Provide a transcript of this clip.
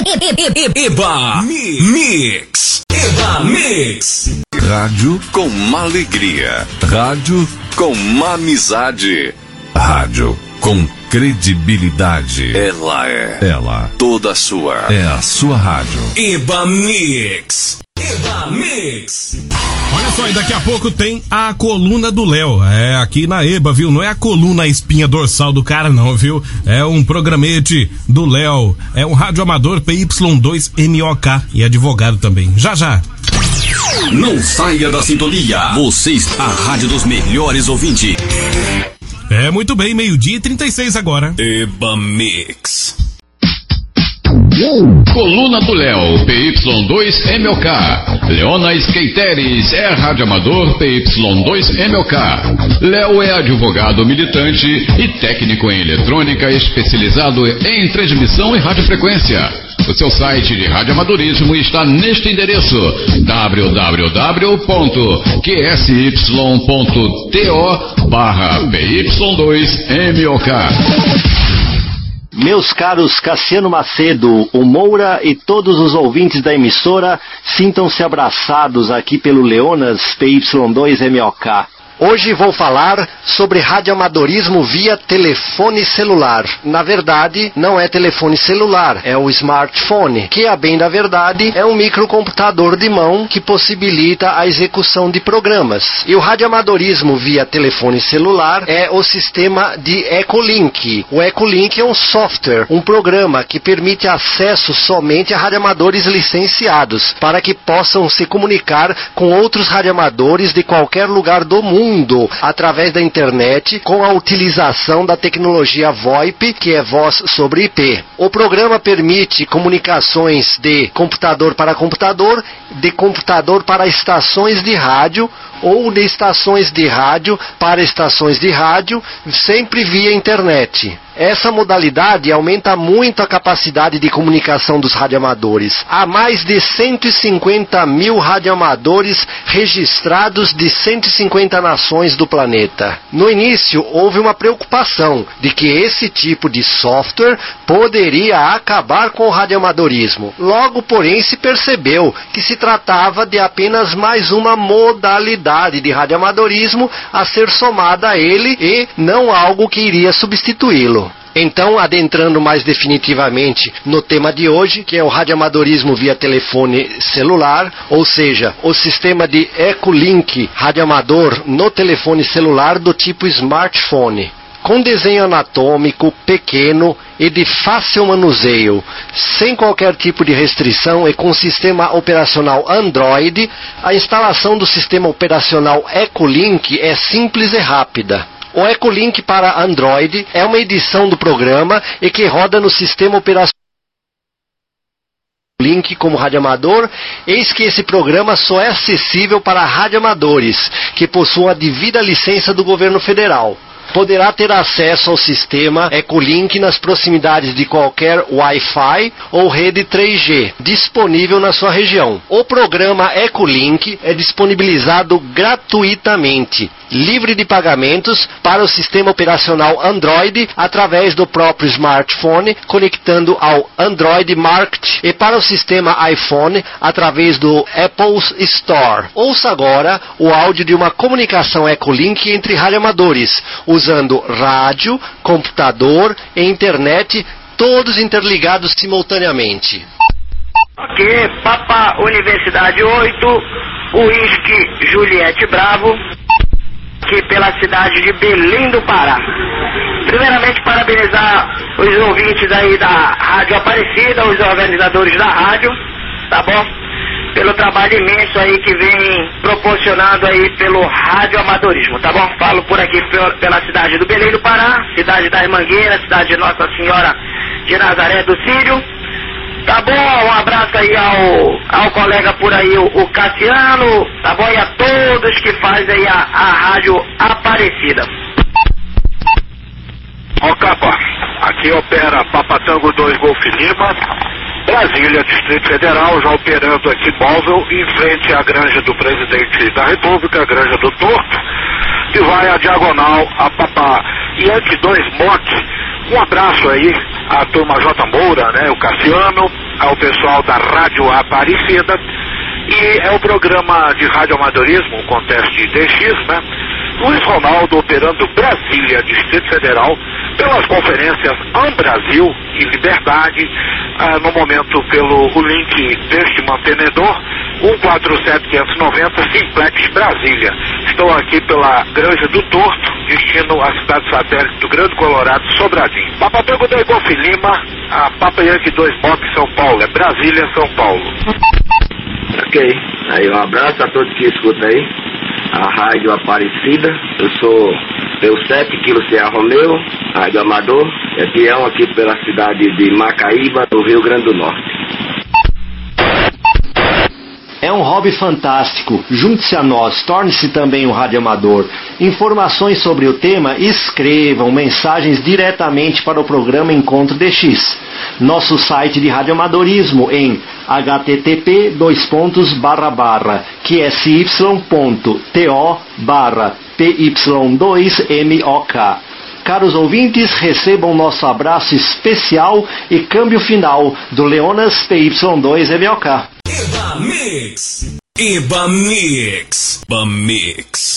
Eba Mix. Eba Mix. Rádio com uma alegria. Rádio com uma amizade. Rádio com credibilidade. Ela toda sua. É a sua rádio. Eba Mix. Eba Mix. Olha só, e daqui a pouco tem a coluna do Léo. É aqui na Eba, viu? Não é a coluna, a espinha dorsal do cara, não, viu? É um programete do Léo. É um rádio amador PY2MOK e advogado também. Já, já. Não saia da sintonia. Você está a rádio dos melhores ouvintes. É, muito bem, 12:36 agora. Eba Mix. Coluna do Léo, PY2MOK. Leona Skateres é rádio amador PY2MOK. Léo é advogado militante e técnico em eletrônica especializado em transmissão e radiofrequência. O seu site de radioamadorismo está neste endereço: www.qsy.to/PY2MOK. Meus caros Cassiano Macedo, o Moura e todos os ouvintes da emissora, sintam-se abraçados aqui pelo Leonas PY2MOK. Hoje vou falar sobre radioamadorismo via telefone celular. Na verdade, não é telefone celular, é o smartphone, que a bem da verdade é um microcomputador de mão que possibilita a execução de programas. E o radioamadorismo via telefone celular é o sistema de Echolink. O Echolink é um software, um programa que permite acesso somente a radioamadores licenciados, para que possam se comunicar com outros radioamadores de qualquer lugar do mundo, através da internet, com a utilização da tecnologia VoIP, que é voz sobre IP. O programa permite comunicações de computador para computador, de computador para estações de rádio, ou de estações de rádio para estações de rádio, sempre via internet. Essa modalidade aumenta muito a capacidade de comunicação dos radioamadores. Há mais de 150 mil radioamadores registrados de 150 nações do planeta. No início, houve uma preocupação de que esse tipo de software poderia acabar com o radioamadorismo. Logo, porém, se percebeu que se tratava de apenas mais uma modalidade de radioamadorismo a ser somada a ele e não algo que iria substituí-lo. Então, adentrando mais definitivamente no tema de hoje, que é o radioamadorismo via telefone celular, ou seja, o sistema de Echolink radioamador no telefone celular do tipo smartphone. Com desenho anatômico, pequeno e de fácil manuseio, sem qualquer tipo de restrição e com sistema operacional Android, a instalação do sistema operacional Echolink é simples e rápida. O Echolink para Android é uma edição do programa e que roda no sistema operacional Link como radioamador. Eis que esse programa só é acessível para radioamadores que possuam a devida licença do governo federal. Poderá ter acesso ao sistema Echolink nas proximidades de qualquer Wi-Fi ou rede 3G disponível na sua região. O programa Echolink é disponibilizado gratuitamente, livre de pagamentos, para o sistema operacional Android através do próprio smartphone, conectando ao Android Market, e para o sistema iPhone através do Apple Store. Ouça agora o áudio de uma comunicação Echolink entre radioamadores, usando rádio, computador e internet, todos interligados simultaneamente. Ok, Papa Universidade 8, Whisky Juliette Bravo, aqui pela cidade de Belém do Pará. Primeiramente, parabenizar os ouvintes aí da Rádio Aparecida, os organizadores da rádio, tá bom? Pelo trabalho imenso aí que vem proporcionando aí pelo radioamadorismo, tá bom? Falo por aqui pela cidade do Belém do Pará, cidade das Mangueiras, cidade de Nossa Senhora de Nazaré do Sírio. Tá bom? Um abraço aí ao colega por aí, o Cassiano, tá bom? E a todos que fazem aí a Rádio Aparecida. Ó, Capa, aqui opera Papatango 2 Golf Lima, Brasília, Distrito Federal, já operando aqui móvel, em frente à Granja do Presidente da República, a Granja do Torto, que vai à diagonal a Papa Yankee 2 Mock. Um abraço aí à turma J. Moura, né, o Cassiano, ao pessoal da Rádio Aparecida. E é o programa de radioamadorismo, um conteste de DX, né? Luiz Ronaldo operando Brasília, Distrito Federal, pelas conferências Ambrasil e Liberdade, no momento pelo o link deste mantenedor, 147590 Simplex Brasília. Estou aqui pela Granja do Torto, destino à cidade satélite do Grande Colorado, Sobradinho. Papa Tango 2 Golf Lima, a Papa Yankee 2 Box São Paulo, é Brasília, São Paulo. Ok, aí um abraço a todos que escutam aí a Rádio Aparecida. Eu sou P7 Kilo Sierra Romeo, Rádio Amador, é peão aqui pela cidade de Macaíba, no Rio Grande do Norte. É um hobby fantástico. Junte-se a nós, torne-se também um radioamador. Informações sobre o tema, escrevam mensagens diretamente para o programa Encontro DX. Nosso site de radioamadorismo em http://qsi.to/py2mok. Caros ouvintes, recebam nosso abraço especial e câmbio final do Leonas PY2MOK. Iba Mix. Iba Mix. Iba Mix.